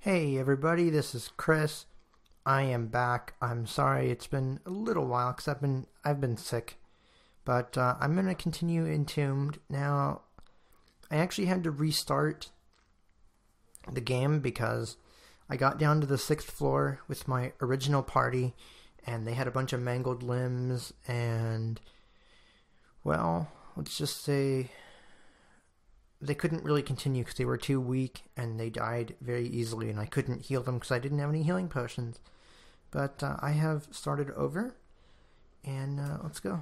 Hey everybody, this is Chris. I am back. I'm sorry it's been a little while because I've been sick, but I'm gonna continue Entombed. Now, I actually had to restart the game because I got down to the 6th floor with my original party, and they had a bunch of mangled limbs, and well, let's just say they couldn't really continue because they were too weak and they died very easily, and I couldn't heal them because I didn't have any healing potions. But I have started over, and let's go.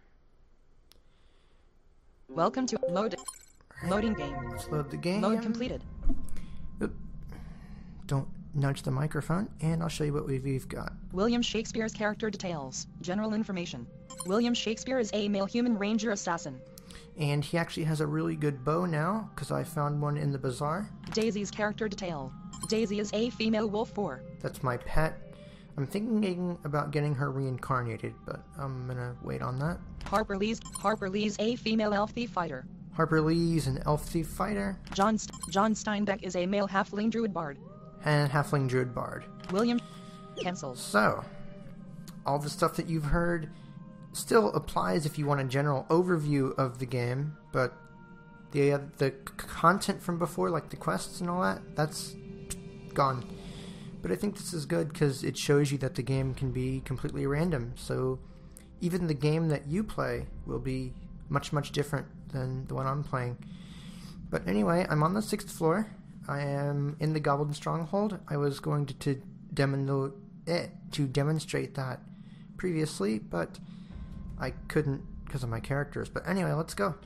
Welcome to loading game. Let's load the game. Load completed. Oop. Don't nudge the microphone, and I'll show you what we've got. William Shakespeare's character details. General information. William Shakespeare is a male human ranger assassin. And he actually has a really good bow now, because I found one in the bazaar. Daisy's character detail. Daisy is a female wolf 4. That's my pet. I'm thinking about getting her reincarnated, but I'm gonna wait on that. Harper Lee's a female elf thief fighter. Harper Lee's an elf thief fighter. John Steinbeck is a male halfling druid bard. And halfling druid bard. William cancels. So, all the stuff that you've heard still applies if you want a general overview of the game, but the content from before, like the quests and all that, that's gone. But I think this is good because it shows you that the game can be completely random, so even the game that you play will be much, much different than the one I'm playing. But anyway, I'm on the 6th floor. I am in the Goblin Stronghold. I was going to demonstrate that previously, but I couldn't because of my characters. But anyway, let's go.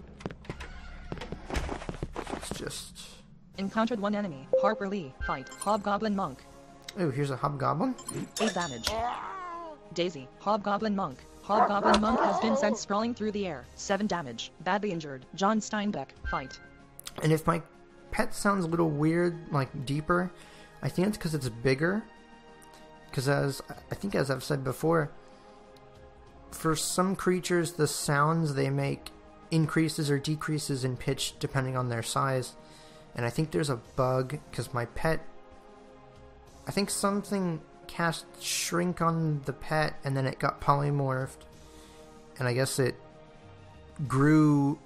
Let's just... Encountered one enemy. Harper Lee. Fight. Hobgoblin Monk. Oh, here's a hobgoblin. 8 damage. Daisy. Hobgoblin Monk. Hobgoblin Monk has been sent sprawling through the air. 7 damage. Badly injured. John Steinbeck. Fight. And if my pet sounds a little weird, like deeper, I think it's because it's bigger. Because as I've said before, for some creatures, the sounds they make increases or decreases in pitch depending on their size. And I think there's a bug, because my pet... I think something cast Shrink on the pet, and then it got polymorphed. And I guess it grew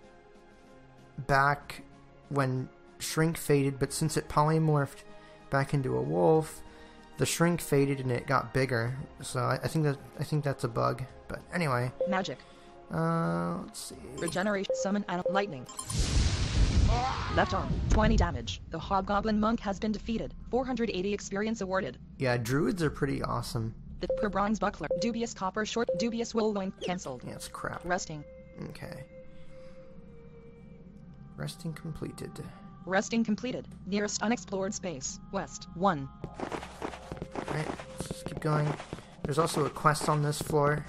back when Shrink faded, but since it polymorphed back into a wolf, the Shrink faded and it got bigger. So I think that's a bug. But anyway. Magic. Let's see. Regeneration. Summon and lightning. Left arm. 20 damage. The Hobgoblin Monk has been defeated. 480 experience awarded. Yeah, druids are pretty awesome. The per bronze buckler. Dubious copper short. Dubious wool loin. Cancelled. Yeah, it's crap. Resting. Okay. Resting completed. Resting completed. Nearest unexplored space. West. 1. Alright, let's just keep going. There's also a quest on this floor.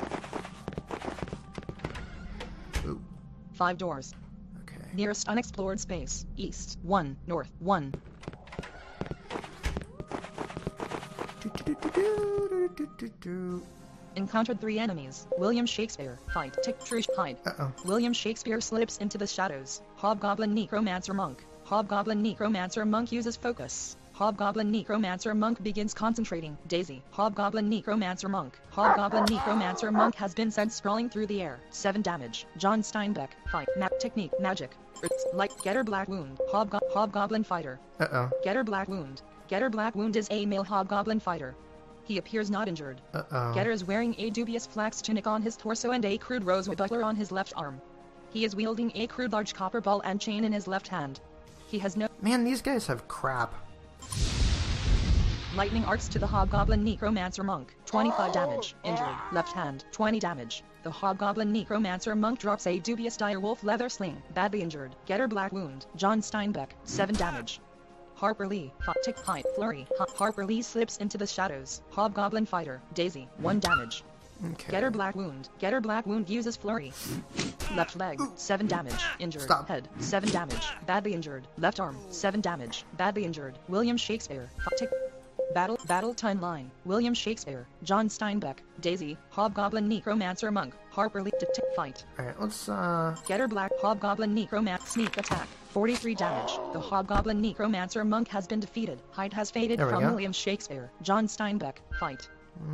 Ooh. 5 doors. Okay. Nearest unexplored space. East. 1. North. 1. Encountered 3 enemies. William Shakespeare. Fight. Tick. Trish. Hide. Uh-oh. William Shakespeare slips into the shadows. Hobgoblin Necromancer Monk. Hobgoblin Necromancer Monk uses focus. Hobgoblin Necromancer Monk begins concentrating. Daisy. Hobgoblin Necromancer Monk. Hobgoblin Necromancer Monk has been sent sprawling through the air. 7 damage. John Steinbeck. Fight. Map technique. Magic. Light. Getter Black Wound. Hobgoblin Fighter. Uh-oh. Getter Black Wound. Getter Black Wound is a male Hobgoblin Fighter. He appears not injured. Uh-oh. Getter is wearing a dubious flax tunic on his torso and a crude rosewood buckler on his left arm. He is wielding a crude large copper ball and chain in his left hand. He has no... Man, these guys have crap. Lightning arcs to the Hobgoblin Necromancer Monk. 25 damage. Injured. Left hand. 20 damage. The Hobgoblin Necromancer Monk drops a dubious direwolf leather sling. Badly injured. Getter Black Wound. John Steinbeck. 7 damage. Harper Lee. Tick. Height. Flurry. Harper Lee slips into the shadows. Hobgoblin Fighter. Daisy. 1 damage. Okay. Getter Black Wound. Getter Black Wound uses Flurry. Left leg. 7 damage. Injured. Stop. Head. 7 damage. Badly injured. Left arm. 7 damage. Badly injured. William Shakespeare. Tick. Battle timeline. William Shakespeare. John Steinbeck. Daisy. Hobgoblin Necromancer Monk. Harper Lee, fight. Alright, let's, Getter Black, Hobgoblin Necromancer, sneak attack, 43 damage. The Hobgoblin Necromancer monk has been defeated. Hyde has faded There we from go. William Shakespeare. John Steinbeck, fight.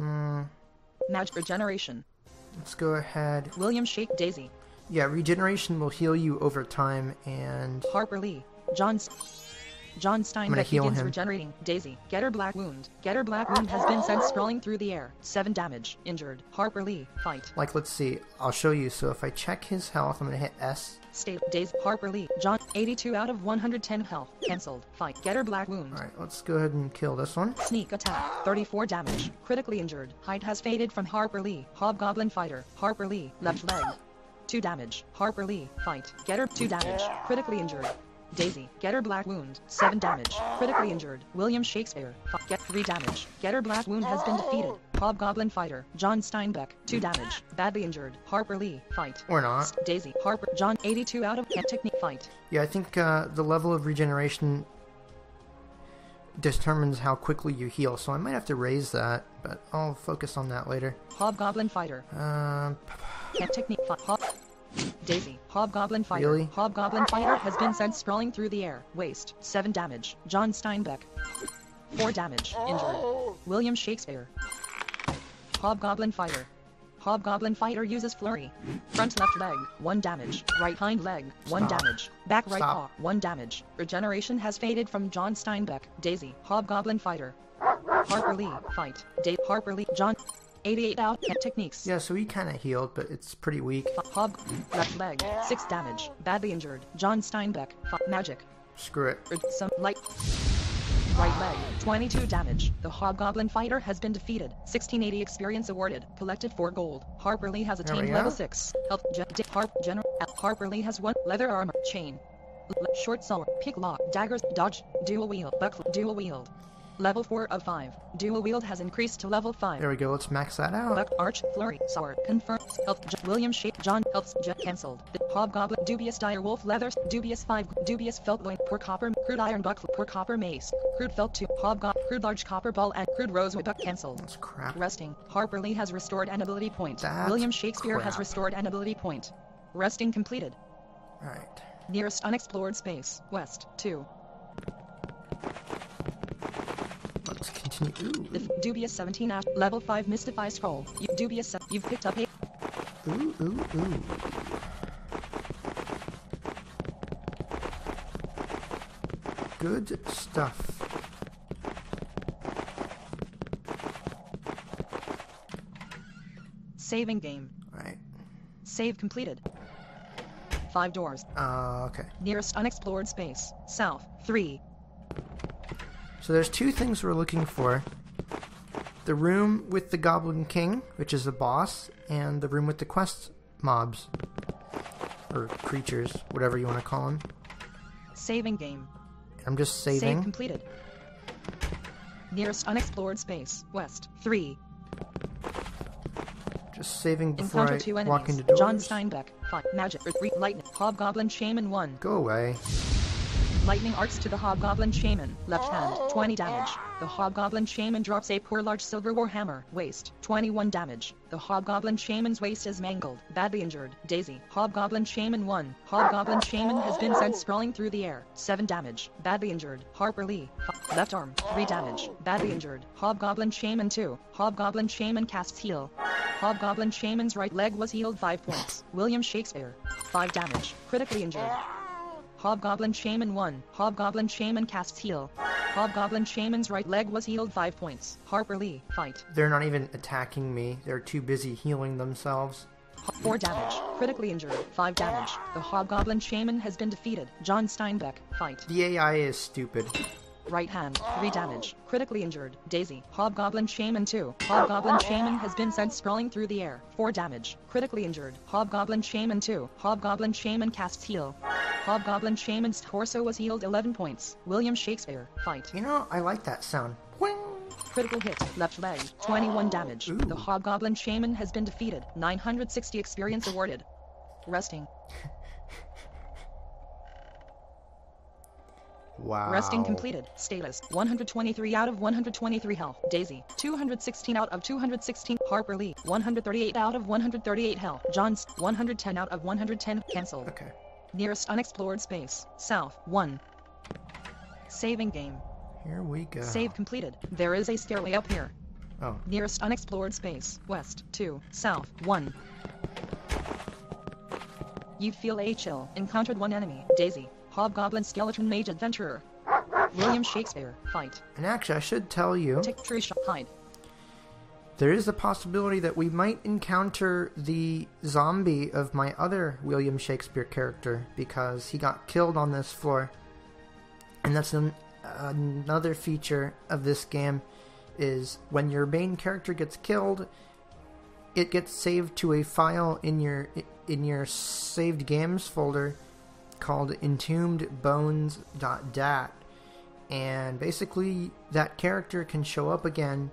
Magic regeneration. let's go ahead. William Shake Daisy. Yeah, regeneration will heal you over time, and Harper Lee. John Steinbeck heal begins him. regenerating. Daisy. Getter Black Wound. Getter Black Wound has been sent sprawling through the air. 7 damage. Injured. Harper Lee. Fight. like, let's see. I'll show you. So if I check his health, I'm gonna hit S. State. Daisy. Harper Lee. John. 82 out of 110 health. Cancelled. Fight. Getter Black Wound. Alright, let's go ahead and kill this one. Sneak attack. 34 damage. Critically injured. Hyde has faded from Harper Lee. Hobgoblin fighter. Harper Lee. Left leg. 2 damage. Harper Lee. Fight. Getter. 2 damage. Critically injured. Daisy. Getter Black Wound. 7 damage. Critically injured. William Shakespeare. Get 3 damage. Getter Black Wound has been defeated. Hobgoblin fighter. John Steinbeck. 2 damage. Badly injured. Harper Lee. Fight. Or not. Daisy. Harper. John. 82 out of technique. Fight. Yeah, I think the level of regeneration determines how quickly you heal, so I might have to raise that, but I'll focus on that later. Hobgoblin fighter. Technique. Daisy. Hobgoblin fighter. Really? Hobgoblin fighter has been sent sprawling through the air. Waste. 7 damage. John Steinbeck. 4 damage. Injured. William Shakespeare. Hobgoblin fighter. Hobgoblin fighter uses flurry. Front left leg, 1 damage. Right hind leg, 1 Stop. damage. Back right Stop. paw, 1 damage. Regeneration has faded from John Steinbeck. Daisy. Hobgoblin fighter. Harper Lee. Fight. Harper Lee. John. 88 out. Techniques. Yeah, so he kind of healed, but it's pretty weak. Hob. Left leg. 6 damage. Badly injured. John Steinbeck. Magic. Screw it. Some light. Right leg. 22 damage. The Hobgoblin fighter has been defeated. 1680 experience awarded. Collected 4 gold. Harper Lee has There we attained go. level 6. Health. Harper Lee has 1 leather armor. Chain. Short sword. Pick lock. Daggers. Dodge. Dual wield. Buckle. Dual wield. Level 4 of 5. Dual wield has increased to level 5. There we go, let's max that out. Buck, Arch, Flurry, Sword, Confirm, Health, William Shape, John, Health, Cancelled. Hobgoblin, Dubious Dire Wolf Leathers, Dubious 5, Dubious Felt Loin, Poor Copper, Crude Iron Buckle, Poor Copper Mace, Crude Felt 2, Hobgoblin, Crude Large Copper Ball, and Crude Rosewood Buck. Cancelled. That's crap. Resting. Harper Lee has restored an ability point. That's William Shakespeare has crap. restored an ability point. Resting completed. Alright. Nearest unexplored space, West, 2. Let's continue. The Dubious 17 at level 5 Mystify Scroll. Dubious, you've picked up a Ooh. Good stuff. saving game. Right. Save completed. 5 doors. Okay. Nearest unexplored space. South. 3. So there's 2 things we're looking for. The room with the Goblin King, which is the boss, and the room with the quest mobs. Or creatures, whatever you want to call them. Saving game. I'm just Save saving. completed. Nearest unexplored space. West. 3. Just saving before Encounter I 2 walk into enemies. doors. John Steinbeck. 5. Magic. 3. Lightning. Hobgoblin Shaman 1. Go away. Lightning arcs to the Hobgoblin Shaman. Left hand. 20 damage. The Hobgoblin Shaman drops a poor large silver warhammer. Waist. 21 damage. The Hobgoblin Shaman's waist is mangled. Badly injured. Daisy. Hobgoblin Shaman 1. Hobgoblin Shaman has been sent sprawling through the air. 7 damage. Badly injured. Harper Lee. Left arm. 3 damage. Badly injured. Hobgoblin Shaman 2. Hobgoblin Shaman casts heal. Hobgoblin Shaman's right leg was healed 5 points. William Shakespeare. 5 damage. Critically injured. Hobgoblin Shaman 1. Hobgoblin Shaman casts heal. Hobgoblin Shaman's right leg was healed 5 points. Harper Lee. Fight. They're not even attacking me. They're too busy healing themselves. 4 damage. Critically injured. 5 damage. The Hobgoblin Shaman has been defeated. John Steinbeck. Fight. The AI is stupid. Right hand. 3 damage. Critically injured. Daisy. Hobgoblin Shaman 2. Hobgoblin Shaman has been sent sprawling through the air. 4 damage. Critically injured. Hobgoblin Shaman 2. Hobgoblin Shaman casts heal. Hobgoblin Shaman's torso was healed 11 points. William Shakespeare. Fight. You know, I like that sound. Whing! Critical hit. Left leg. 21 damage. Ooh. The Hobgoblin Shaman has been defeated. 960 experience awarded. Resting. Wow. Resting completed. Status 123 out of 123 health. Daisy 216 out of 216. Harper Lee 138 out of 138 health. Johns 110 out of 110. Cancelled. Okay. Nearest unexplored space. South 1. Saving game. Here we go. Save completed. There is a stairway up here. Oh. Nearest unexplored space. West 2. South 1. You feel a chill. Encountered one enemy. Daisy. Hobgoblin Skeleton Mage Adventurer. William Shakespeare. Fight. And actually, I should tell you, Tick tree shot. Hide. there is a possibility that we might encounter the zombie of my other William Shakespeare character, because he got killed on this floor. And that's another feature of this game, is when your main character gets killed, it gets saved to a file in your saved games folder called entombedbones.dat, and basically that character can show up again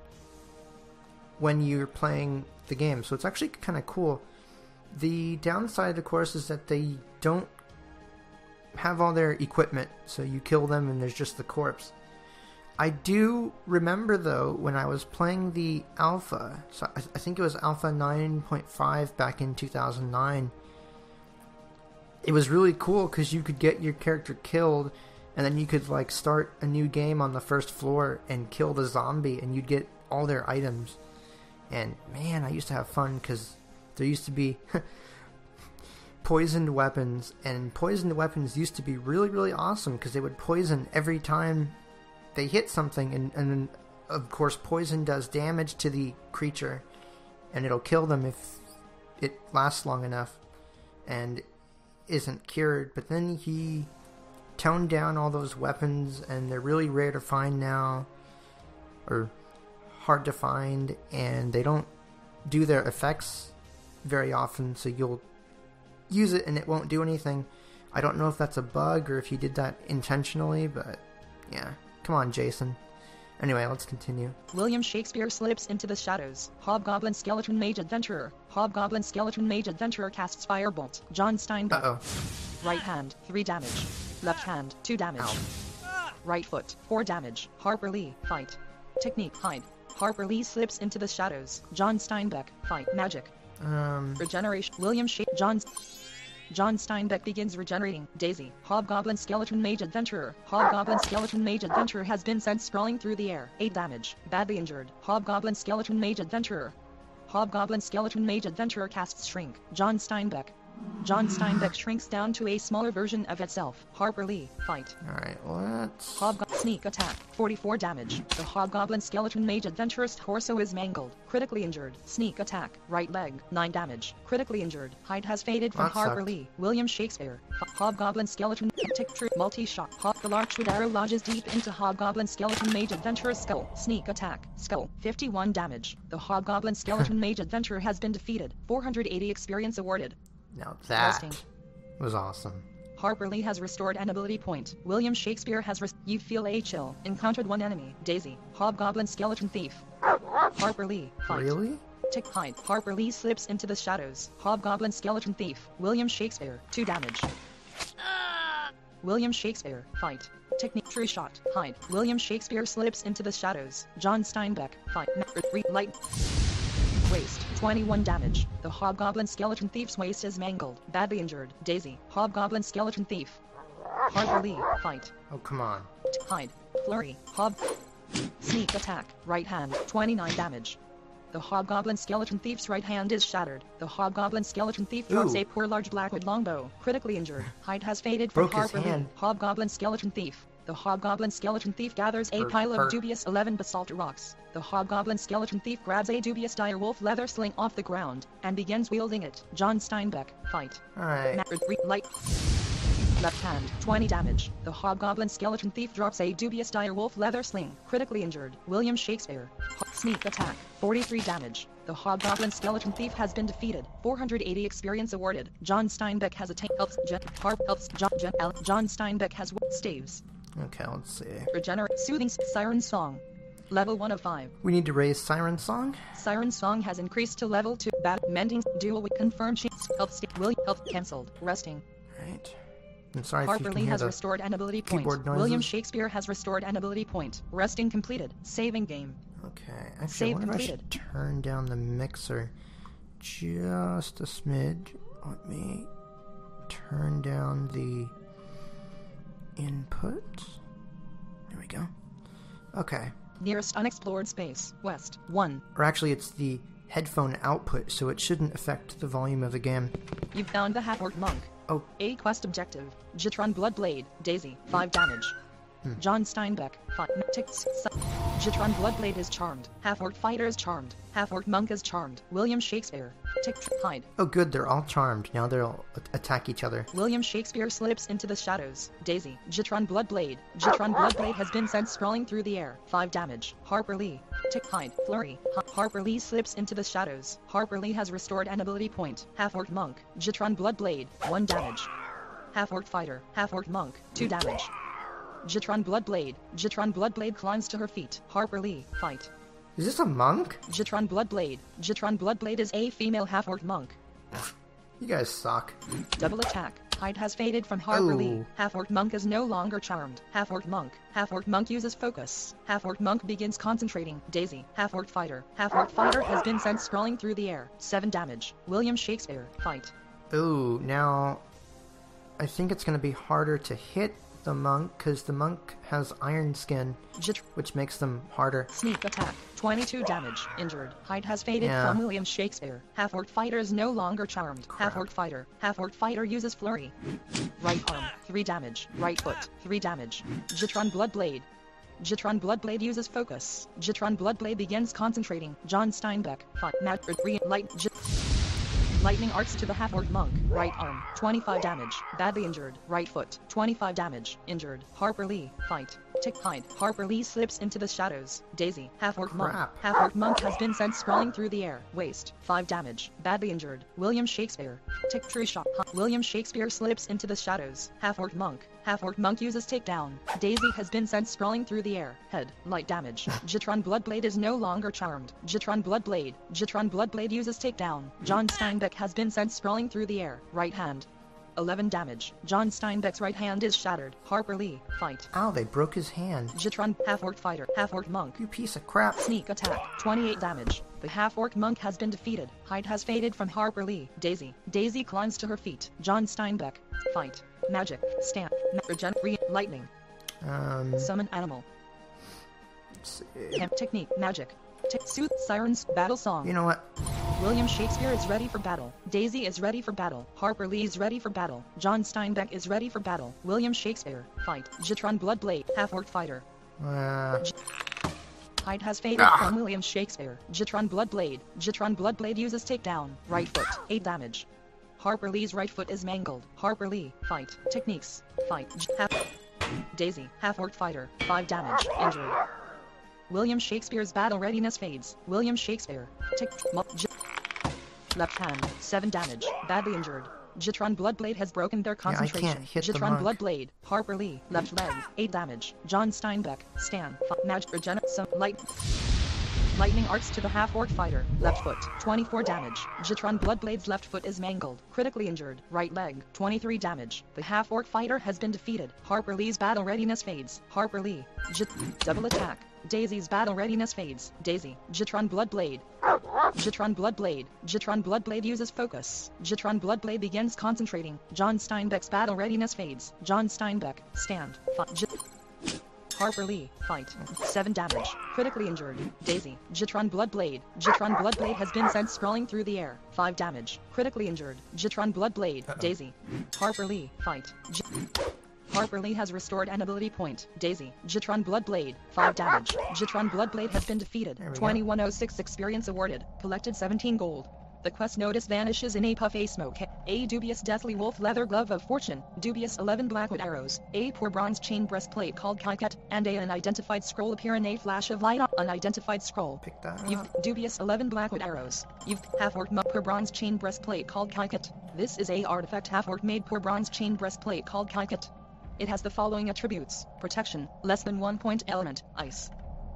when you're playing the game. So it's actually kind of cool. The downside, of course, is that they don't have all their equipment, so you kill them and there's just the corpse. I do remember, though, when I was playing the alpha, so I think it was alpha 9.5 back in 2009, it was really cool because you could get your character killed, and then you could like start a new game on the first floor and kill the zombie, and you'd get all their items. And man, I used to have fun because there used to be poisoned weapons, and poisoned weapons used to be really, really awesome because they would poison every time they hit something, and of course poison does damage to the creature, and it'll kill them if it lasts long enough and isn't cured. But then he toned down all those weapons, and they're really rare to find now, or hard to find, and they don't do their effects very often, so you'll use it and it won't do anything. I don't know if that's a bug or if he did that intentionally, but yeah. Come on, Jason. Anyway, let's continue. William Shakespeare slips into the shadows. Hobgoblin Skeleton Mage Adventurer. Hobgoblin Skeleton Mage Adventurer casts Firebolt. John Steinbeck. Uh-oh. Right hand, 3 damage. Left hand, 2 damage. Ow. Right foot, 4 damage. Harper Lee. Fight. Technique. Hide. Harper Lee slips into the shadows. John Steinbeck. Fight. Magic. Regeneration. William John Steinbeck begins regenerating. Daisy. Hobgoblin Skeleton Mage Adventurer. Hobgoblin Skeleton Mage Adventurer has been sent sprawling through the air. 8 damage. Badly injured. Hobgoblin Skeleton Mage Adventurer. Hobgoblin Skeleton Mage Adventurer casts Shrink. John Steinbeck. John Steinbeck shrinks down to a smaller version of itself. Harper Lee. Fight. Alright, let's... Sneak attack. 44 damage. The Hobgoblin Skeleton Mage Adventurer's torso is mangled. Critically injured. Sneak attack. Right leg. 9 damage. Critically injured. Hide has faded from That Harper sucked. Lee. William Shakespeare. Hobgoblin Skeleton. Tick true. Multi-shot. The Larchwood arrow lodges deep into Hobgoblin Skeleton Mage Adventurer's skull. Sneak attack. Skull. 51 damage. The Hobgoblin Skeleton Mage Adventurer has been defeated. 480 experience awarded. Now that Resting. was awesome. Harper Lee has restored an ability point. William Shakespeare has You feel a chill. Encountered one enemy. Daisy. Hobgoblin Skeleton Thief. Harper Lee. Fight. Really? Tick hide. Harper Lee slips into the shadows. Hobgoblin Skeleton Thief. William Shakespeare. 2 damage. William Shakespeare. Fight. Technique. True shot. Hide. William Shakespeare slips into the shadows. John Steinbeck. Fight. Light. Waist. 21 damage. The Hobgoblin Skeleton Thief's waist is mangled. Badly injured. Daisy. Hobgoblin Skeleton Thief. Harper Lee. Fight. Oh, come on. Hide. Flurry. Sneak attack. Right hand. 29 damage. The Hobgoblin Skeleton Thief's right hand is shattered. The Hobgoblin Skeleton Thief drops Ooh. a poor large blackwood longbow. Critically injured. Hide has faded from Broke his Harper Lee. hand. Hobgoblin Skeleton Thief. The Hobgoblin Skeleton Thief gathers a pile of dubious 11 basalt rocks. The Hobgoblin Skeleton Thief grabs a dubious direwolf leather sling off the ground and begins wielding it. John Steinbeck. Fight. Alright. Light. Left hand. 20 damage. The Hobgoblin Skeleton Thief drops a dubious direwolf leather sling. Critically injured. William Shakespeare. Sneak attack. 43 damage. The Hobgoblin Skeleton Thief has been defeated. 480 experience awarded. John Steinbeck has attained John Steinbeck has staves. Okay, let's see. Regenerate. Soothing Siren Song. Level 1 of 5. We need to raise Siren Song? Siren Song has increased to level 2. Mending. Dual with confirmed sheets. Health state. Health cancelled. Resting. Right. I'm sorry if you Harper can Lee hear has the restored an ability point. keyboard noises. William Shakespeare has restored an ability point. Resting completed. Saving game. Okay, actually, Save I wonder if I completed. should turn down the mixer just a smidge. Let me turn down the input. There we go. Okay. Nearest unexplored space. West. 1. Or actually, it's the headphone output, so it shouldn't affect the volume of the game. You've found the half-orc monk. Oh, A quest objective. Jitron Bloodblade. Daisy. 5 damage. John Steinbeck. 5 ticks. Jitron Bloodblade is charmed. Half-orc fighter is charmed. Half-orc monk is charmed. William Shakespeare. Tick. Hide. oh, good. They're all charmed. Now they'll attack each other. William Shakespeare slips into the shadows. Daisy. Jitron Bloodblade. Jitron Bloodblade has been sent sprawling through the air. 5 damage. Harper Lee. Tick. Hide. Flurry. Harper Lee slips into the shadows. Harper Lee has restored an ability point. Half-orc monk. Jitron Bloodblade. 1 damage. Half-orc fighter. Half-orc monk. 2 damage. Jitron Bloodblade. Jitron Bloodblade climbs to her feet. Harper Lee. Fight. Is this a monk? Jitron Bloodblade. Jitron Bloodblade is a female half-orc monk. You guys suck. Double attack. Hide has faded from Harper Lee. Oh. Half-orc monk is no longer charmed. Half-orc monk. Half-orc monk uses focus. Half-orc monk begins concentrating. Daisy. Half-orc fighter. Half-orc fighter has been sent sprawling through the air. 7 damage. William Shakespeare. Fight. Ooh, now I think it's going to be harder to hit the monk because the monk has iron skin, which makes them harder. Sneak attack. 22 damage. Injured. Hide has faded Yeah. from William Shakespeare. Half-orc fighter is no longer charmed. Crap. Half-orc fighter. Half-orc fighter uses flurry. Right arm. 3 damage. Right foot. 3 damage. Jitron Bloodblade. Jitron Bloodblade uses focus. Jitron Bloodblade begins concentrating. John Steinbeck. Fight. Lightning arcs to the half-orc monk. Right arm. 25 damage. Badly injured. Right foot. 25 damage. Injured. Harper Lee. Fight. Tick. Hide. Harper Lee slips into the shadows. Daisy. Half-orc monk. Crap. Half-orc monk has been sent sprawling through the air. Waist. 5 damage. Badly injured. William Shakespeare. Tick. True shot. William Shakespeare slips into the shadows. Half-orc monk. Half-orc monk uses takedown. Daisy has been sent sprawling through the air. Head. Light damage. Jitron Bloodblade is no longer charmed. Jitron Bloodblade. Jitron Bloodblade uses takedown. John Steinbeck has been sent sprawling through the air. Right hand. 11 damage. John Steinbeck's right hand is shattered. Harper Lee. Fight. Ow, they broke his hand. Jitron. Half-orc fighter. Half-orc monk. You piece of crap. Sneak attack. 28 damage. The half-orc monk has been defeated. Hide has faded from Harper Lee. Daisy. Daisy climbs to her feet. John Steinbeck. Fight. Magic. Stamp. Lightning. Summon animal. Let's see. Technique. Magic. Sooth. Sirens. Battle song. You know what? William Shakespeare is ready for battle. Daisy is ready for battle. Harper Lee is ready for battle. John Steinbeck is ready for battle. William Shakespeare. Fight. Jitron Bloodblade. Half-orc fighter. Hide has faded from William Shakespeare. Jitron Bloodblade. Jitron Bloodblade uses takedown. Right foot. 8 damage. Harper Lee's right foot is mangled. Harper Lee. Fight. Techniques. Fight. Daisy. Half-orc fighter. 5 damage. Injured. William Shakespeare's battle readiness fades. William Shakespeare. Left hand. 7 damage. Badly injured. Jitron Bloodblade has broken their concentration. can't hit the Jitron monk. Bloodblade. Harper Lee. Left leg. 8 damage. John Steinbeck. Stan. Magic. Lightning arcs to the half-orc fighter. Left foot. 24 damage. Jitron Bloodblade's left foot is mangled. Critically injured. Right leg. 23 damage. The half-orc fighter has been defeated. Harper Lee's battle readiness fades. Harper Lee. Double attack. Daisy's battle readiness fades. Daisy. Jitron Bloodblade. Jitron Bloodblade. Jitron Bloodblade uses focus. Jitron Bloodblade begins concentrating. John Steinbeck's battle readiness fades. John Steinbeck. Stand. Harper Lee. Fight. 7 damage. Critically injured. Daisy. Jitron Bloodblade. Jitron Bloodblade has been sent sprawling through the air. 5 damage. Critically injured. Jitron Bloodblade. Daisy. Harper Lee. Fight. Harper Lee has restored an ability point. Daisy. Jitron Bloodblade. 5 damage. Jitron Bloodblade has been defeated. 2106 experience awarded. Collected 17 gold. The quest notice vanishes in a puff a smoke. A dubious deathly wolf leather glove of fortune. Dubious 11 blackwood arrows. A poor bronze chain breastplate called Kaiket. And a unidentified scroll appear in a flash of light. Unidentified scroll. Pick that You've up. dubious 11 blackwood arrows. You've half-orc per bronze chain breastplate called Kaiket. This is a artifact half-orc made per bronze chain breastplate called Kaiket. It has the following attributes. Protection, less than 1 point element, ice.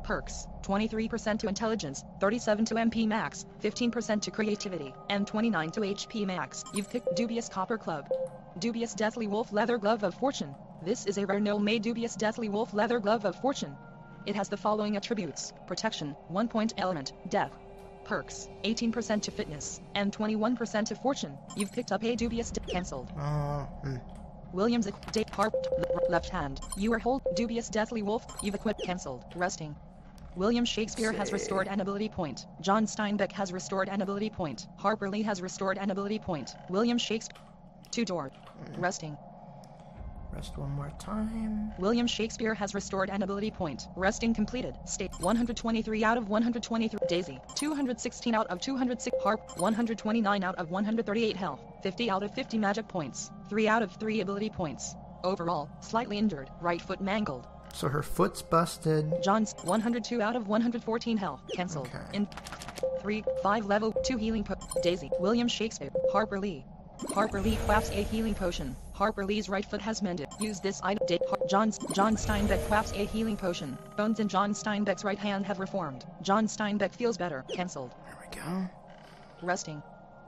Perks: 23% to intelligence, 37 to MP max, 15% to creativity, and 29 to HP max. You've picked Dubious Copper Club. Dubious Deathly Wolf Leather Glove of Fortune. This is a rare no-made Dubious Deathly Wolf Leather Glove of Fortune. It has the following attributes: protection, 1-point element, death. Perks: 18% to fitness, and 21% to fortune. You've picked up a Dubious cancelled. Williams left hand. You are hold Dubious Deathly Wolf. You've equipped cancelled. Resting. William Shakespeare has restored an ability point. John Steinbeck has restored an ability point. Harper Lee has restored an ability point. William Shakespeare. 2 door. Resting. Rest one more time. William Shakespeare has restored an ability point. Resting completed. State 123 out of 123. Daisy 216 out of 206. Harp 129 out of 138 health. 50 out of 50 magic points. 3 out of 3 ability points. Overall, slightly injured. Right foot mangled. So her foot's busted. John's 102 out of 114 health. Cancelled. Okay. In 5 level 2 healing Daisy. William Shakespeare. Harper Lee. Harper Lee crafts a healing potion. Harper Lee's right foot has mended. Use this item. John Steinbeck crafts a healing potion. Bones in John Steinbeck's right hand have reformed. John Steinbeck feels better. Cancelled. There we go. Resting.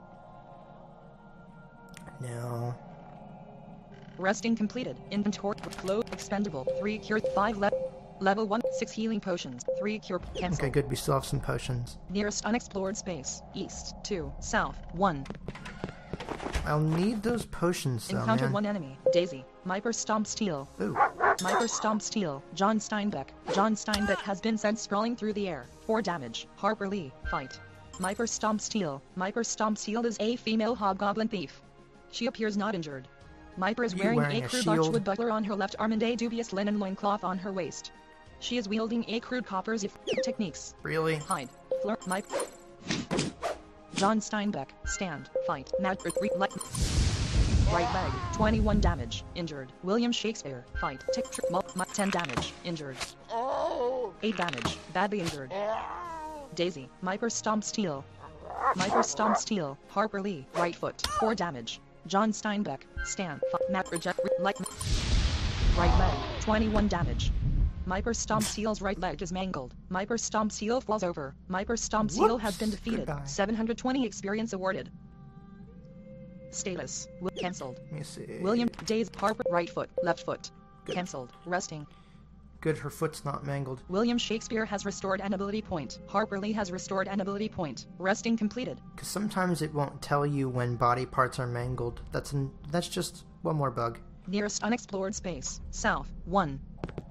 Now. Resting completed. Inventory. Flow. Expendable. 3 cure. 5 level 1. 6 healing potions. 3 cure. Cancel. Okay, good. We still have some potions. Nearest unexplored space. East. 2. South. 1. I'll need those potions, though, Encountered man. 1 enemy. Daisy. Myper Stomp Steel. Ooh. Myper Stomp Steel. John Steinbeck. John Steinbeck has been sent sprawling through the air. 4 damage. Harper Lee. Fight. Myper Stomp Steel. Myper Stomp Steel is a female hobgoblin thief. She appears not injured. Myper is wearing a crude larchwood buckler on her left arm and a dubious linen loincloth on her waist. She is wielding a crude copper's techniques. Really? Hide. Flirt. Myper. John Steinbeck. Stand. Fight. Right leg. 21 damage. Injured. William Shakespeare. Fight. 10 damage. Injured. 8 damage. Badly injured. Daisy. Myper Stomp Steel. Myper Stomp Steel. Harper Lee. Right foot. 4 damage. John Steinbeck. Stand. Right leg. 21 damage. Myper Stomp Steel's right leg is mangled. Myper Stomp Steel falls over. Myper Stomp Steel has been defeated. Goodbye. 720 experience awarded. Status. Cancelled. Let me see. William Days Harper right foot, left foot. Cancelled. Resting. Good, her foot's not mangled. William Shakespeare has restored an ability point. Harper Lee has restored an ability point. Resting completed. Because sometimes it won't tell you when body parts are mangled. That's just one more bug. Nearest unexplored space. South. 1.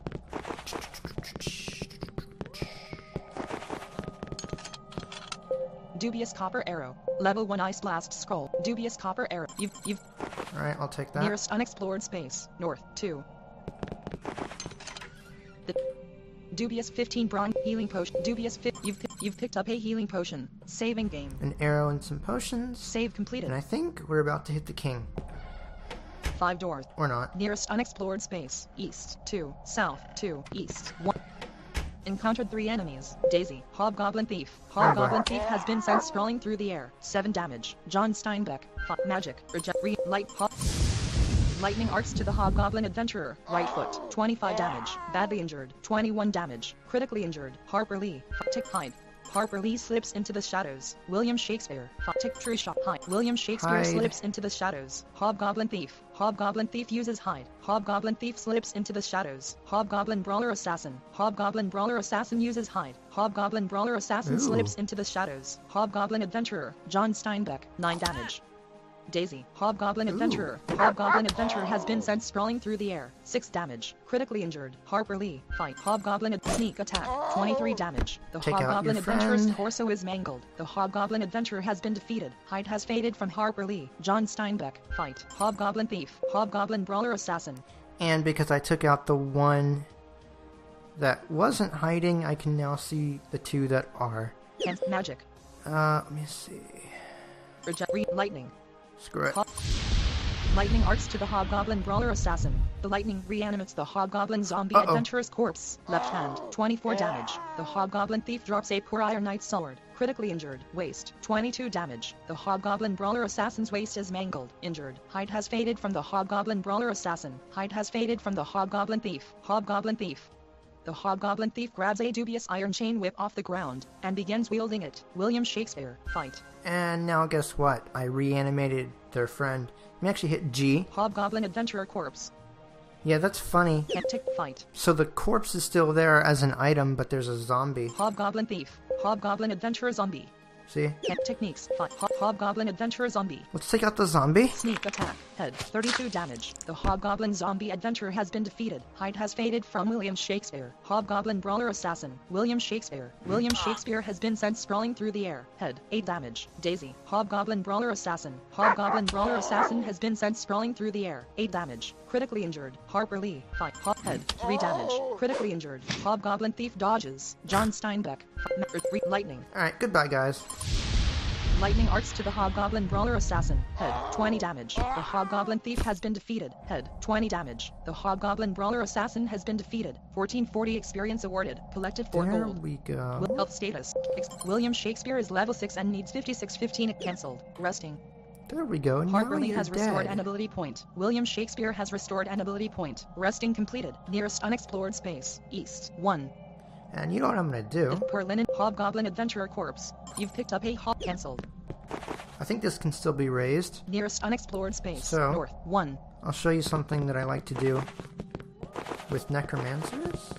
Dubious Copper Arrow. Level 1 Ice Blast Scroll. Dubious Copper Arrow. You've Alright, I'll take that. Nearest unexplored space. North. 2. The Dubious 15 Bronze Healing Potion. Dubious You've picked up a healing potion. Saving game. An arrow and some potions. Save completed. And I think we're about to hit the king. 5 doors. Or not. Nearest unexplored space. East. 2. South. 2. East. 1. Encountered 3 enemies. Daisy. Hobgoblin Thief. Hobgoblin Thief has been sent sprawling through the air. 7 damage. John Steinbeck. Magic. Lightning arts to the Hobgoblin Adventurer. Right foot. 25 damage. Badly injured. 21 damage. Critically injured. Harper Lee. Tick hide. Harper Lee slips into the shadows. William Shakespeare. Tick tree shot. Hide. William Shakespeare slips into the shadows. Hobgoblin Thief. Hobgoblin Thief uses hide. Hobgoblin Thief slips into the shadows. Hobgoblin Brawler Assassin. Hobgoblin Brawler Assassin uses hide. Hobgoblin Brawler Assassin slips into the shadows. Hobgoblin Adventurer. John Steinbeck. 9 damage. Daisy. Hobgoblin Adventurer. Hobgoblin Adventurer has been sent sprawling through the air. 6 damage. Critically injured. Harper Lee. Fight. Hobgoblin Sneak attack. 23 damage. The Hobgoblin Adventurer's torso is mangled. The Hobgoblin Adventurer has been defeated. Hide has faded from Harper Lee. John Steinbeck. Fight. Hobgoblin Thief. Hobgoblin Brawler Assassin. And because I took out the one that wasn't hiding, I can now see the 2 that are. Magic. Let me see. Lightning. Screw it. Lightning arcs to the Hobgoblin Brawler Assassin. The lightning reanimates the Hobgoblin Zombie Adventurer's corpse. Left hand. 24 damage. The Hobgoblin Thief drops a poor Iron Knight sword. Critically injured. Waist. 22 damage. The Hobgoblin Brawler Assassin's waist is mangled. Injured. Hide has faded from the Hobgoblin Brawler Assassin. Hide has faded from the Hobgoblin Thief. Hobgoblin Thief. The Hobgoblin Thief grabs a dubious iron chain whip off the ground and begins wielding it. William Shakespeare, fight. And now guess what? I reanimated their friend. Let me actually hit G. Hobgoblin Adventurer corpse. Yeah, that's funny. Tick, fight. So the corpse is still there as an item, but there's a zombie. Hobgoblin Thief. Hobgoblin Adventurer zombie. See? Techniques. Fight. Hobgoblin Adventurer zombie. Let's take out the zombie. Sneak attack. Head. 32 damage. The Hobgoblin zombie adventurer has been defeated. Height has faded from William Shakespeare. Hobgoblin brawler assassin. William Shakespeare. William Shakespeare has been sent sprawling through the air. Head. 8 damage. Daisy. Hobgoblin brawler assassin. Hobgoblin brawler assassin has been sent sprawling through the air. 8 damage. Critically injured. Harper Lee. Fight. Head. 3 damage. Critically injured. Hobgoblin thief dodges. John Steinbeck. Lightning. Alright, goodbye, guys. Lightning arts to the Hobgoblin Brawler Assassin. Head, 20 damage. The Hobgoblin Thief has been defeated. Head, 20 damage. The Hobgoblin Brawler Assassin has been defeated. 1440 experience awarded. Collected 4 There gold. we go. Health status. William Shakespeare is level 6 and needs 5615 cancelled. Resting. There we go. Now Harper Lee you're has restored dead. an ability point. William Shakespeare has restored an ability point. Resting completed. Nearest unexplored space. East. 1. And you know what I'm gonna do? Per linen. Hobgoblin Adventurer corpse. You've picked up a Hob cancelled. I think this can still be raised. Nearest unexplored space. So- North. 1. I'll show you something that I like to do with necromancers.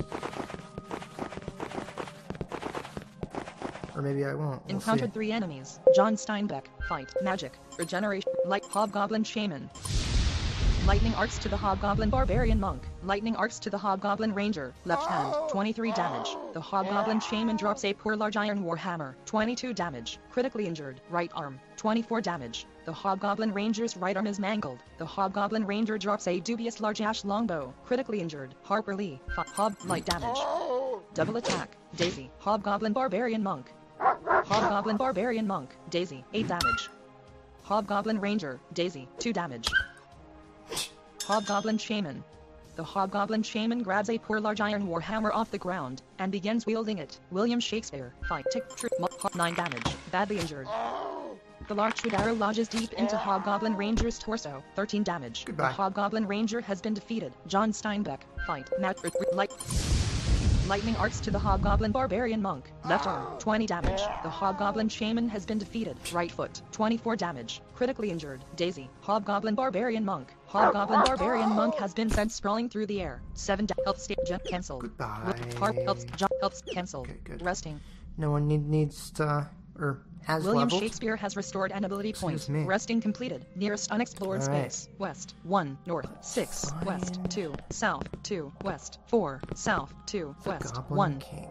Or maybe I won't. We'll Encountered see. 3 enemies. John Steinbeck. Fight. Magic. Regeneration. Light. Hobgoblin Shaman. Lightning arcs to the Hobgoblin Barbarian Monk. Lightning arcs to the Hobgoblin Ranger. Left hand. 23 damage. The Hobgoblin Shaman drops a poor large iron warhammer. 22 damage. Critically injured. Right arm. 24 damage. The Hobgoblin Ranger's right arm is mangled. The Hobgoblin Ranger drops a dubious large ash longbow. Critically injured. Harper Lee. Light damage. Double attack. Daisy. Hobgoblin Barbarian Monk. Hobgoblin Barbarian Monk. Daisy. 8 damage. Hobgoblin Ranger. Daisy. 2 damage. Hobgoblin Shaman. The Hobgoblin Shaman grabs a poor large iron warhammer off the ground and begins wielding it. William Shakespeare. Fight. Tick. 9 damage. Badly injured. The large arrow lodges deep into Hobgoblin Ranger's torso. 13 damage. Goodbye. The Hobgoblin Ranger has been defeated. John Steinbeck. Fight. Lightning arcs to the Hobgoblin Barbarian Monk. Left arm. 20 damage. The Hobgoblin Shaman has been defeated. Right foot. 24 damage. Critically injured. Daisy. Hobgoblin Barbarian Monk. Hobgoblin Barbarian Monk has been sent sprawling through the air. 7 health state cancelled. Goodbye. Health cancelled. Okay, good. Resting. No one needs to, or has William leveled. Shakespeare has restored an ability point. Excuse me. Resting completed. Nearest unexplored All right. space. West. 1. North. 6. West. Fine. 2. South. 2. West. 4. South. 2. The West. Goblin 1. King.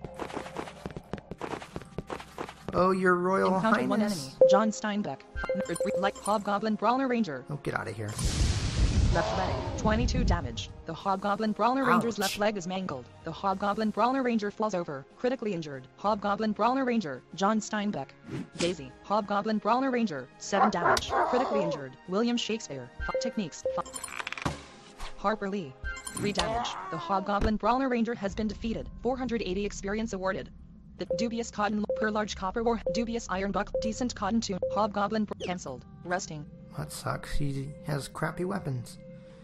Oh, your Royal Encountered 1 enemy. Highness. John Steinbeck. Like Hobgoblin Brawler Ranger. Oh, get out of here. Left leg. 22 damage. The Hobgoblin Brawler Ranger's Ouch. left leg is mangled. The Hobgoblin Brawler Ranger falls over. Critically injured. Hobgoblin Brawler Ranger. John Steinbeck. Daisy. Hobgoblin Brawler Ranger. 7 damage. Critically injured. William Shakespeare. Techniques. Harper Lee. 3 damage. The Hobgoblin Brawler Ranger has been defeated. 480 experience awarded. The dubious cotton per large copper war. Dubious iron buck. Decent cotton tune. Hobgoblin cancelled. Resting. That sucks. He has crappy weapons.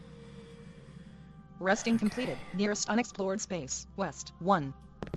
Resting completed. Nearest unexplored space. West. 1.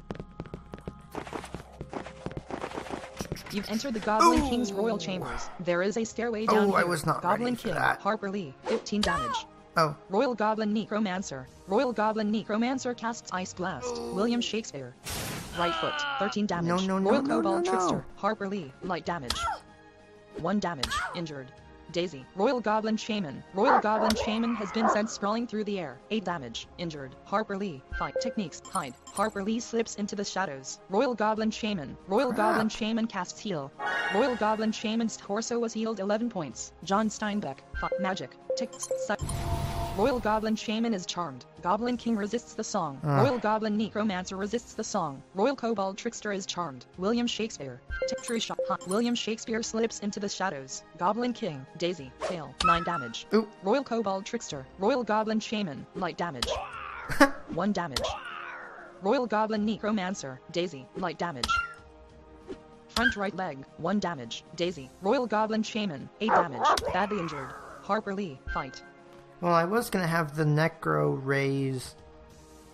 You've entered the Goblin Ooh. King's royal chambers. There is a stairway down Oh, here. I was not Goblin ready for King. that. Harper Lee. 15 damage. Oh, Royal Goblin Necromancer. Royal Goblin Necromancer casts Ice Blast. William Shakespeare. Right foot. 13 damage. No, no, Royal no, Kobold no. Trickster. Harper Lee. Light damage. 1 damage. Injured. Daisy. Royal Goblin Shaman. Royal Goblin Shaman has been sent sprawling through the air. 8 damage. Injured. Harper Lee. Fight. Techniques. Hide. Harper Lee slips into the shadows. Royal Goblin Shaman. Royal Goblin Shaman casts heal. Royal Goblin Shaman's torso was healed 11 points. John Steinbeck. Magic. Royal Goblin Shaman is charmed. Goblin King resists the song. Royal Goblin Necromancer resists the song. Royal Kobold Trickster is charmed. William Shakespeare. True shot. William Shakespeare slips into the shadows. Goblin King. Daisy. Tail. 9 damage. Ooh. Royal Kobold Trickster. Royal Goblin Shaman. Light damage. 1 damage. Royal Goblin Necromancer. Daisy. Light damage. Front right leg. 1 damage. Daisy. Royal Goblin Shaman. 8 damage. Badly injured. Harper Lee. Fight. well, I was gonna have the Necro raise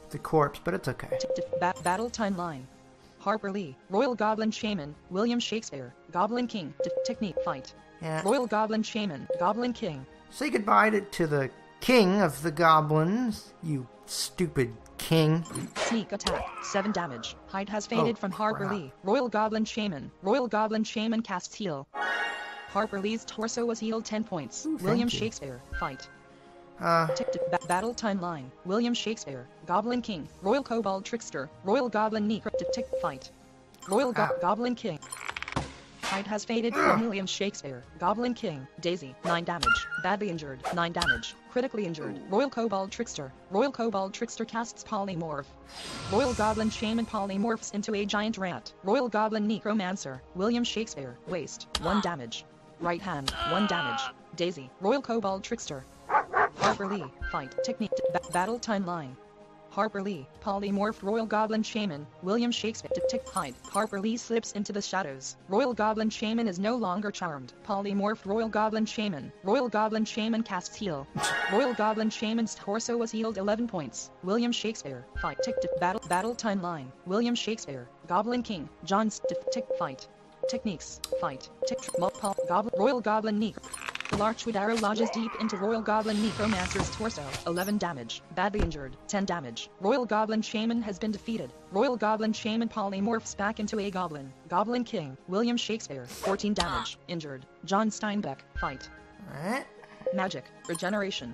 the corpse, but it's okay. Battle timeline. Harper Lee, Royal Goblin Shaman, William Shakespeare, Goblin King, technique fight. Yeah. Royal Goblin Shaman, Goblin King. Say goodbye to the king of the goblins, you stupid king. Sneak attack, 7 damage. Hide has faded from Harper crap. Lee. Royal Goblin Shaman, Royal Goblin Shaman casts heal. Harper Lee's torso was healed 10 points. Ooh, thank William you. Shakespeare, fight. Uh, Battle timeline. William Shakespeare, Goblin King, Royal Kobold Trickster, Royal Goblin Necro, fight. Royal Ow. Goblin King. Hide has faded from William Shakespeare, Goblin King, Daisy, 9 damage. Badly injured, 9 damage. Critically injured, Royal Kobold Trickster. Royal Kobold Trickster casts Polymorph. Royal Goblin Shaman polymorphs into a giant rat. Royal Goblin Necromancer, William Shakespeare, waste, 1 damage. Right hand, 1 damage. Daisy, Royal Kobold Trickster. Harper Lee, fight, technique, battle timeline. Harper Lee, polymorphed Royal Goblin Shaman, William Shakespeare, hide. Harper Lee slips into the shadows. Royal Goblin Shaman is no longer charmed. Polymorphed Royal Goblin Shaman. Royal Goblin Shaman casts heal. Royal Goblin Shaman's torso was healed 11 points. William Shakespeare, fight, battle timeline. William Shakespeare, Goblin King, John fight. Techniques, fight, Goblin, Royal Goblin Necro. The Larchwood arrow lodges deep into Royal Goblin Necromancer's torso, 11 damage. Badly injured, 10 damage. Royal Goblin Shaman has been defeated. Royal Goblin Shaman polymorphs back into a goblin. Goblin King, William Shakespeare, 14 damage. Injured. John Steinbeck, fight. alright. Magic, regeneration,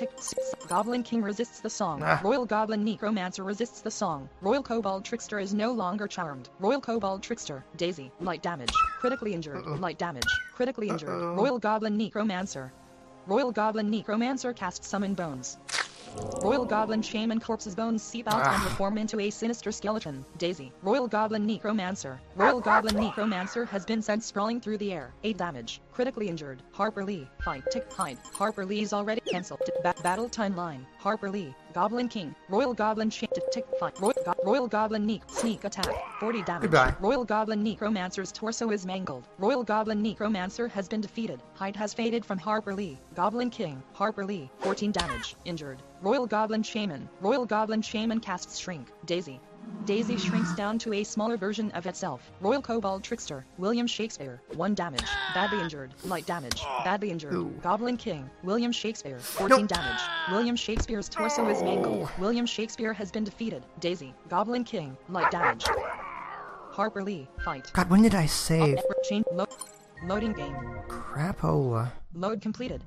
Goblin King resists the song. Ah. Royal Goblin Necromancer resists the song. Royal Kobold Trickster is no longer charmed. Royal Kobold Trickster, Daisy, light damage, critically injured, light damage, critically injured. Royal Goblin Necromancer. Royal Goblin Necromancer casts Summon Bones. Royal Goblin Shaman corpse's bones seep out and reform into a sinister skeleton. Daisy, Royal Goblin Necromancer. Royal Goblin Necromancer has been sent sprawling through the air. 8 damage. Critically injured. Harper Lee, fight, hide. Harper Lee's already cancelled. Battle timeline. Harper Lee, Goblin King. Royal Goblin fight. Royal Goblin sneak attack. 40 damage. Goodbye. Royal Goblin Necromancer's torso is mangled. Royal Goblin Necromancer has been defeated. Hide has faded from Harper Lee. Goblin King. Harper Lee, 14 damage. Injured. Royal Goblin Shaman. Royal Goblin Shaman casts Shrink. Daisy. Daisy shrinks down to a smaller version of itself. Royal Kobold Trickster. William Shakespeare. 1 damage. Badly injured. Light damage. Badly injured. Ooh. Goblin King. William Shakespeare. 14 Nope. damage. William Shakespeare's torso is mangled. William Shakespeare has been defeated. Daisy. Goblin King. Light damage. Harper Lee. Fight. God, when did I save? Chain. Loading game. Crapola. Load completed.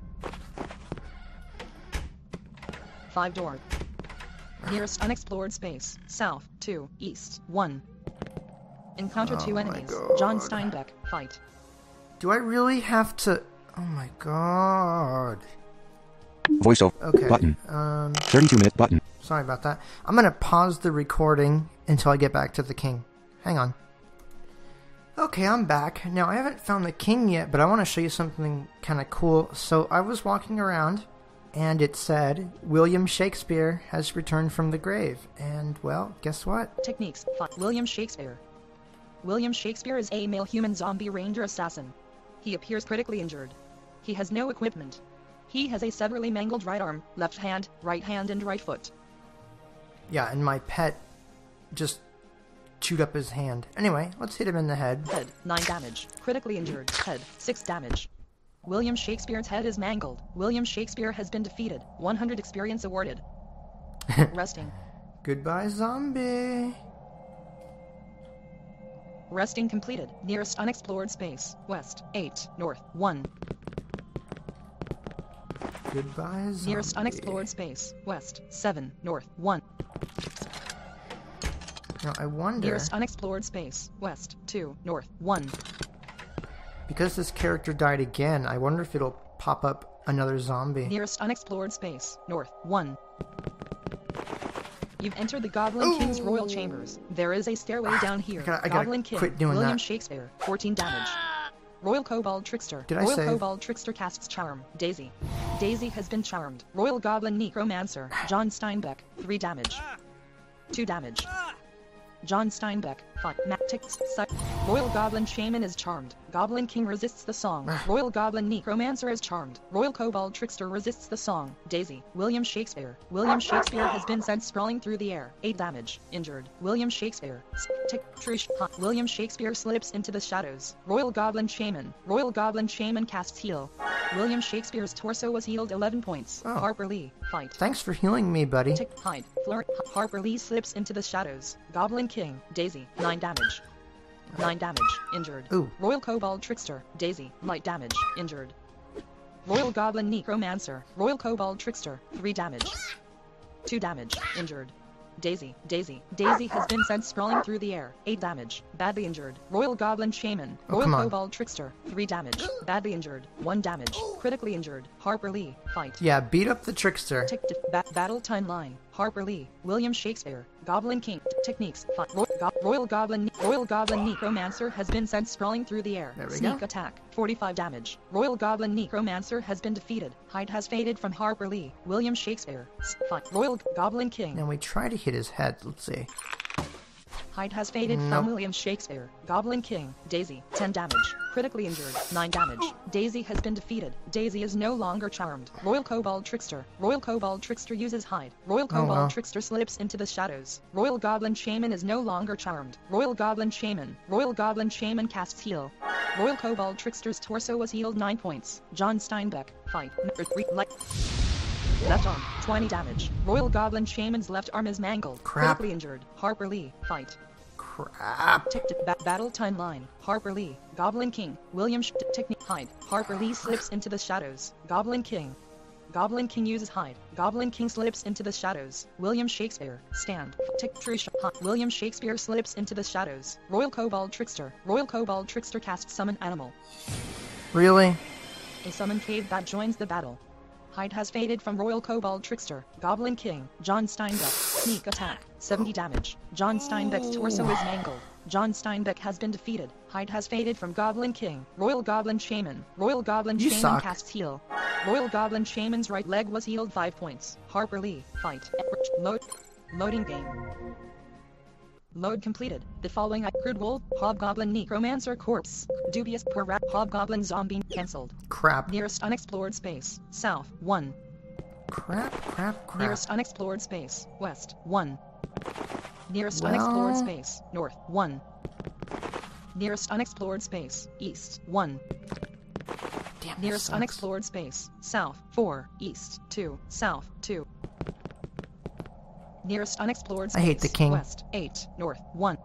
5 door. Nearest unexplored space. South, 2, east, 1. Encounter 2 my enemies. God. John Steinbeck, fight. Do I really have to... Oh my god. Voiceover Okay, button. 32-minute button. Sorry about that. I'm gonna pause the recording until I get back to the king. Hang on. Okay, I'm back. Now, I haven't found the king yet, but I want to show you something kind of cool. So, I was walking around, and it said, William Shakespeare has returned from the grave. And, well, guess what? Techniques, fight. William Shakespeare. William Shakespeare is a male human zombie ranger assassin. He appears critically injured. He has no equipment. He has a severely mangled right arm, left hand, and right foot. Yeah, and my pet just chewed up his hand. Anyway, let's hit him in the head. Head, 9 damage. Critically injured. Head, 6 damage. William Shakespeare's head is mangled. William Shakespeare has been defeated. 100 experience awarded. Resting. Goodbye, zombie. Resting completed. Nearest unexplored space. West, 8, north, 1. Goodbye, zombie. Nearest unexplored space. West, 7, north, 1. Now, I wonder... Nearest unexplored space. West, 2, north, 1. Because this character died again, I wonder if it'll pop up another zombie. Nearest unexplored space. North, 1. You've entered the Goblin King's royal chambers. There is a stairway down here. I gotta Goblin King, quit doing William that. Shakespeare, 14 damage. Royal Kobold Trickster. Did I Royal save? Kobold Trickster casts Charm. Daisy. Daisy has been charmed. Royal Goblin Necromancer. John Steinbeck, 3 damage. 2 damage. John Steinbeck, fight. Royal Goblin Shaman is charmed. Goblin King resists the song. Royal Goblin Necromancer is charmed. Royal Kobold Trickster resists the song. Daisy. William Shakespeare. William Shakespeare has been sent sprawling through the air. 8 damage. Injured. William Shakespeare. William Shakespeare slips into the shadows. Royal Goblin Shaman. Royal Goblin Shaman casts heal. William Shakespeare's torso was healed 11 points. Oh. Harper Lee. Fight. Thanks for healing me, buddy. Hide. Harper Lee slips into the shadows. Goblin King. Daisy. 9 damage. 9 damage. Injured. Ooh. Royal Kobold Trickster. Daisy. Light damage. Injured. Royal Goblin Necromancer. Royal Kobold Trickster. 3 damage. 2 damage. Injured. Daisy. Daisy has been sent sprawling through the air. 8 damage. Badly injured. Royal Goblin Shaman. Oh, Royal come on. Kobold Trickster. 3 damage. Badly injured. 1 damage. Critically injured. Harper Lee. Fight. Yeah, beat up the trickster. Battle timeline. Harper Lee. William Shakespeare. Goblin King. Techniques. Fight. Royal Goblin Necromancer has been sent sprawling through the air. There we Sneak go. attack. 45 damage. Royal Goblin Necromancer has been defeated. Hide has faded from Harper Lee. William Shakespeare. Fight. Royal Goblin King. Now we try to hit his head. Let's see. Hide has faded Nope. from William Shakespeare. Goblin King. Daisy. 10 damage. Critically injured. 9 damage. Daisy has been defeated. Daisy is no longer charmed. Royal Kobold Trickster. Royal Kobold Trickster uses hide. Royal Kobold wow. Trickster slips into the shadows. Royal Goblin Shaman is no longer charmed. Royal Goblin Shaman. Royal Goblin Shaman casts heal. Royal Kobold Trickster's torso was healed 9 points. John Steinbeck. Fight. Left arm, 20 damage. Royal Goblin Shaman's left arm is mangled. Crap. Critically injured. Harper Lee. Fight. Crap. Battle timeline. Harper Lee. Goblin King. William Technique. Hide. Harper Lee slips into the shadows. Goblin King. Goblin King uses hide. Goblin King slips into the shadows. William Shakespeare. Stand. William Shakespeare slips into the shadows. Royal Kobold Trickster. Royal Kobold Trickster casts summon animal. Really? A summon cave that joins the battle. Hide has faded from Royal Kobold Trickster. Goblin King. John Steinbeck. Sneak attack. 70 damage. John Steinbeck's torso is mangled. John Steinbeck has been defeated. Hide has faded from Goblin King. Royal Goblin Shaman. Royal Goblin You Shaman suck. casts heal. Royal Goblin Shaman's right leg was healed 5 points. Harper Lee. Fight. Loading game. Load completed. The following Crude Wolf, Hobgoblin Necromancer Corpse, Dubious Poor Rat, Hobgoblin Zombie, cancelled. Crap. Nearest unexplored space, south, 1. Crap. Nearest unexplored space, west, 1. Nearest Well- unexplored space, north, 1. Nearest unexplored space, east, 1. Damn, Nearest this sucks. unexplored space, south, 4, east, 2, south, 2. Nearest unexplored space, I hate the king. west, 8, north, 1.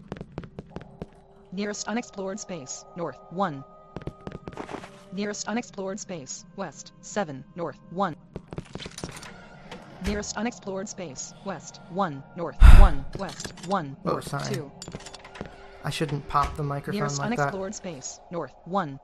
Nearest unexplored space, north, 1. Nearest unexplored space, west, 7, north, 1. Nearest unexplored space, west, 1, north, 1, west, 1, Oh, north, sorry. 2. I shouldn't pop the microphone Nearest like that. unexplored space, north, 1.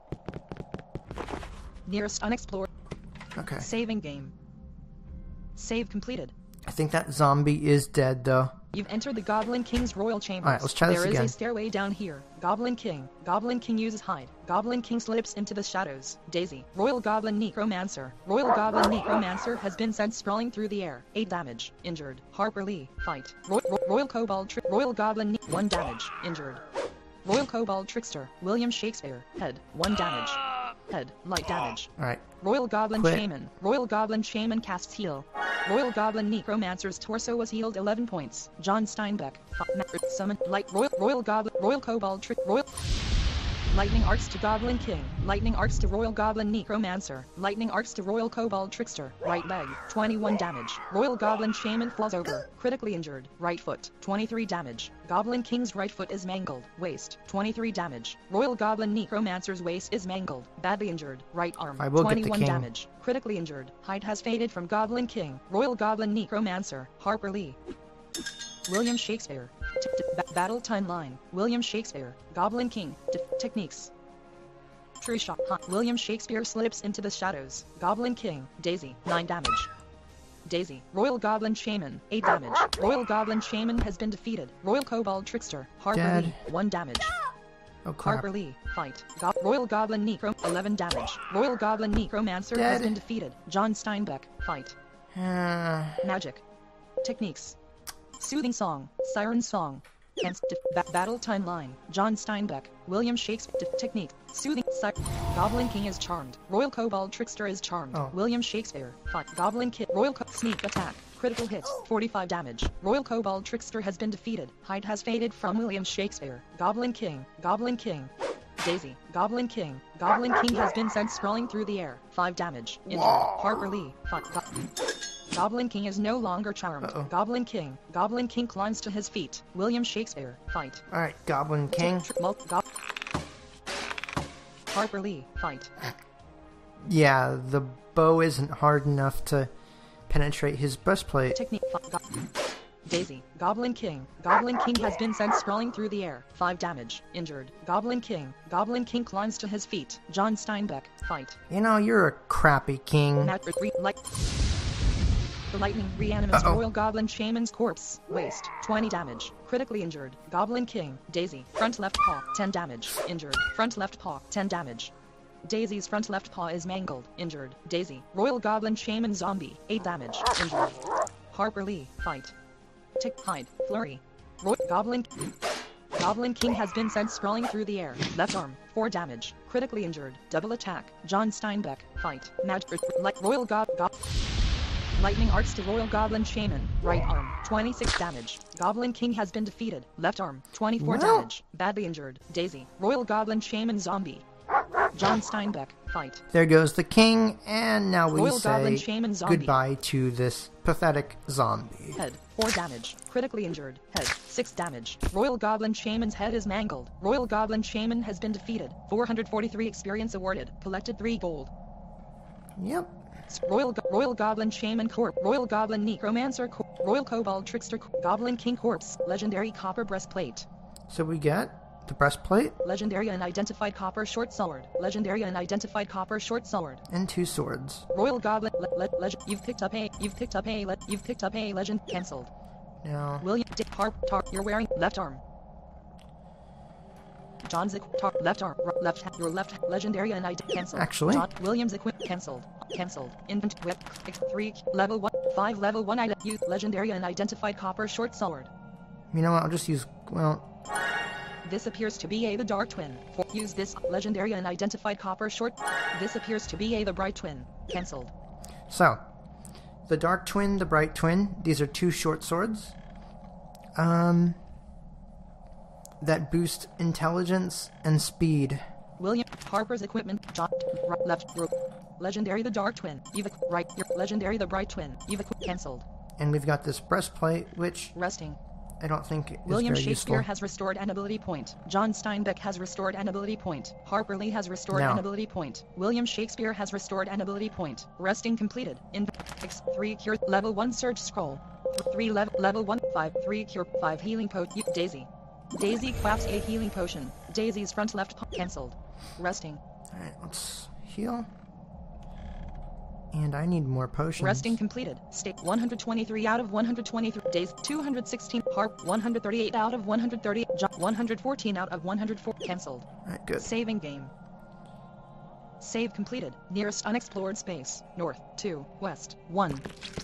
Nearest unexplored, Okay. saving game. Save completed. I think that zombie is dead, though. You've entered the Goblin King's royal chambers. Alright, let's try this There is again. a stairway down here. Goblin King. Goblin King uses hide. Goblin King slips into the shadows. Daisy. Royal Goblin Necromancer. Royal Goblin Necromancer has been sent sprawling through the air. 8 damage. Injured. Harper Lee. Fight. Royal Kobold Royal Goblin 1 damage. Injured. Royal Kobold Trickster. William Shakespeare. Head. 1 damage. Head. Light damage. Alright. Royal Goblin Quit. Shaman. Royal Goblin Shaman casts heal. Royal Goblin Necromancer's torso was healed 11 points. John Steinbeck. Summon. Light. Royal Goblin. Royal Kobold Trick. Royal. Lightning Arts to Goblin King. Lightning Arts to Royal Goblin Necromancer. Lightning Arts to Royal Kobold Trickster. Right leg. 21 damage. Royal Goblin Shaman falls over. Critically injured. Right foot. 23 damage. Goblin King's right foot is mangled. Waist. 23 damage. Royal Goblin Necromancer's waist is mangled. Badly injured. Right arm. I will get the 21 king. damage. Critically injured. Hide has faded from Goblin King. Royal Goblin Necromancer. Harper Lee. William Shakespeare. Battle timeline. William Shakespeare. Goblin King. Techniques. True shot. William Shakespeare slips into the shadows. Goblin King. Daisy. 9 damage. Daisy. Royal Goblin Shaman. 8 damage. Royal Goblin Shaman has been defeated. Royal Kobold Trickster. Harper Dead. Lee. 1 damage. Oh, crap. Harper Lee. Fight. Royal Goblin Necro. 11 damage. Royal Goblin Necromancer has Dead. been defeated. John Steinbeck. Fight. Magic. Techniques. Soothing Song. Siren Song. Battle timeline. John Steinbeck, William Shakespeare. Technique. Soothing. Goblin King is charmed. Royal Kobold Trickster is charmed. Oh. William Shakespeare. Fight. Goblin Kid. Sneak attack. Critical hit. 45 damage. Royal Kobold Trickster has been defeated. Height has faded from William Shakespeare. Goblin King. Goblin King. Daisy. Goblin King. Goblin King has been sent sprawling through the air. 5 damage. Injured. Harper Lee. Fight. Goblin King is no longer charmed. Goblin King. Goblin King climbs to his feet. William Shakespeare. Fight. Alright, Goblin King. Harper Lee. Fight. Yeah, the bow isn't hard enough to penetrate his breastplate. Technique. Daisy. Goblin King. Goblin King has been sent sprawling through the air. 5 damage. Injured. Goblin King. Goblin King climbs to his feet. John Steinbeck. Fight. You know, you're a crappy king. The lightning reanimates Royal Goblin Shaman's corpse. Waste. 20 damage. Critically injured. Goblin King. Daisy. Front left paw. 10 damage. Injured. Front left paw. 10 damage. Daisy's front left paw is mangled. Injured. Daisy. Royal Goblin Shaman Zombie. 8 damage. Injured. Harper Lee. Fight. Tick. Hide. Flurry. Goblin King has been sent sprawling through the air. Left arm. 4 damage. Critically injured. Double attack. John Steinbeck. Fight. Royal Lightning Arts to Royal Goblin Shaman. Right arm. 26 damage. Goblin King has been defeated. Left arm. 24 damage. Badly injured. Daisy. Royal Goblin Shaman Zombie. John Steinbeck. Fight. There goes the king, and now we Royal Goblin say Shaman Zombie. goodbye to this pathetic zombie. Head. 4 damage. Critically injured. Head. 6 damage. Royal Goblin Shaman's head is mangled. Royal Goblin Shaman has been defeated. 443 experience awarded. Collected 3 gold. Yep. Royal Goblin Shaman Corp. Royal Goblin Necromancer Corp. Royal Kobold Trickster Corp. Goblin King Corpse. Legendary Copper Breastplate. So we get the breastplate. Legendary Unidentified Copper Short Sword. Legendary Unidentified Copper Short Sword. And 2 swords. Royal Goblin Legend. You've picked up a legend. Cancelled. Now William you're wearing left arm. John left arm, left hand, your left legendary and cancelled. Actually, John Williams cancelled. Invent whip 3 level 1 5 level 1 item use legendary and identified copper short sword. You know what? I'll just use This appears to be the Dark Twin. Use this legendary and identified copper short. This appears to be the Bright Twin. Cancelled. So, the Dark Twin, the Bright Twin. These are 2 short swords. That boost intelligence and speed. William Harper's equipment. John left. Legendary the Dark Twin. You've right. Your legendary the Bright Twin. You've cancelled. And we've got this breastplate, which resting. I don't think is William very Shakespeare useful. has restored an ability point. John Steinbeck has restored an ability point. Harper Lee has restored an ability point. William Shakespeare has restored an ability point. Resting completed. In 3 cure level 1 surge scroll. 3 level 1 5 3 cure 5 healing potion. Daisy. Daisy crafts a healing potion. Daisy's front left cancelled. Resting. Alright, let's heal. And I need more potions. Resting completed. State 123 out of 123. Days 216. Harp 138 out of 130. 114 out of 104. Cancelled. Alright, good. Saving game. Save completed. Nearest unexplored space. North 2. West 1.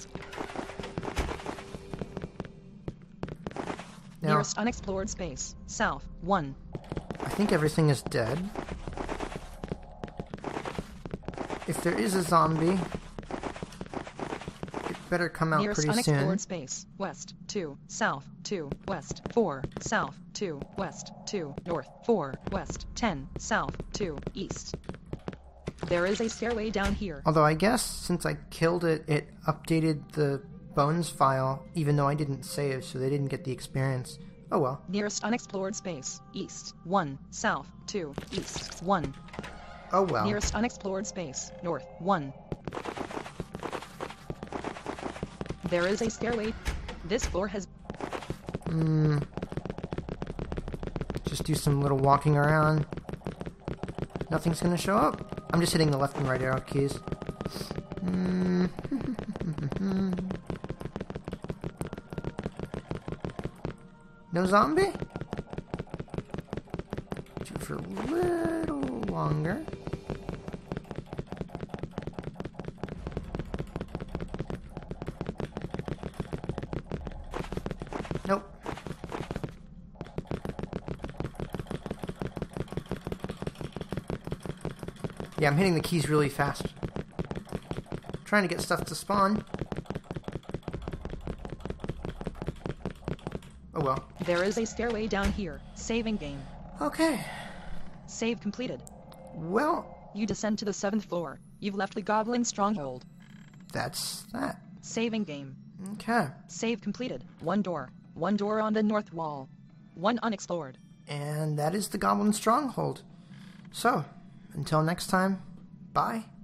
Now, Nearest unexplored space. South 1. I think everything is dead. If there is a zombie, it better come out Nearest pretty soon. unexplored space. West 2. South 2. West 4. South 2. West 2. North 4. West 10. South 2. East. There is a stairway down here. Although I guess since I killed it, it updated the bones file, even though I didn't save, so they didn't get the experience. Oh well. Nearest unexplored space. East 1. South 2. East 1. Oh well. Nearest unexplored space. North 1. There is a stairway. This floor has... Just do some little walking around. Nothing's gonna show up. I'm just hitting the left and right arrow keys. No zombie? Do for a little longer. Nope. Yeah, I'm hitting the keys really fast. Trying to get stuff to spawn. Oh well. There is a stairway down here. Saving game. Okay. Save completed. Well, You descend to the 7th floor. You've left the goblin stronghold. that's that. Saving game. Okay. Save completed. One door. One door on the north wall. One unexplored. And that is the Goblin Stronghold. So, until next time, bye.